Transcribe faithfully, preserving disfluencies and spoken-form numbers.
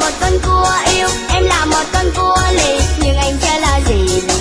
một con cua yêu, em là một con cua lì, nhưng anh chưa là gì.